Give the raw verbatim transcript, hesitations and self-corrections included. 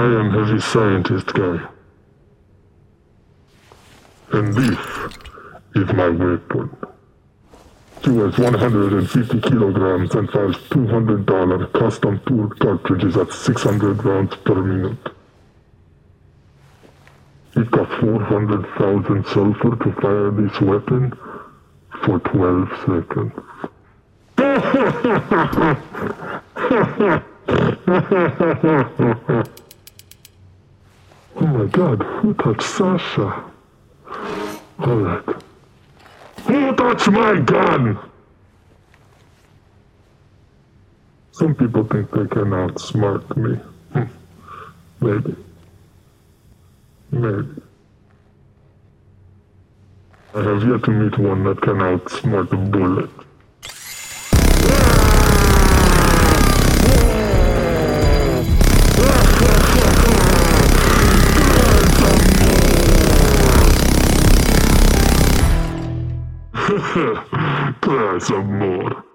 I am heavy scientist guy. And this is my weapon. It weighs one hundred fifty kilograms and fires two hundred dollar custom tooled cartridges at six hundred rounds per minute. It got four hundred thousand sulfur to fire this weapon for twelve seconds. Oh my god, who touched Sasha? Alright. Who touched my gun? Some people think they can outsmart me. Hm. Maybe. Maybe. I have yet to meet one that can outsmart a bullet. Try some more.